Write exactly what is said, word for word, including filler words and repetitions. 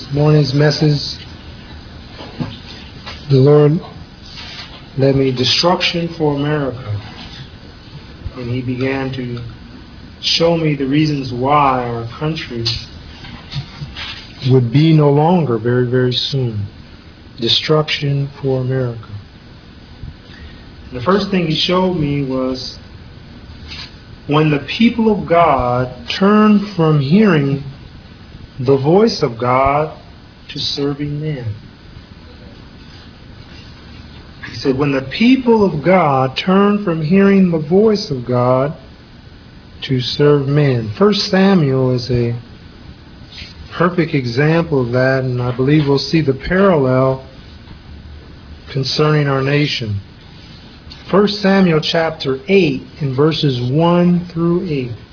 morning's message, the Lord led me destruction for America. And He began to show me the reasons why our country would be no longer very, very soon. Destruction for America. And the first thing He showed me was when the people of God turned from hearing the voice of God to serving men. He said, when the people of God turn from hearing the voice of God to serve men. First Samuel is a perfect example of that, and I believe we'll see the parallel concerning our nation. First Samuel chapter eight in verses one through eight.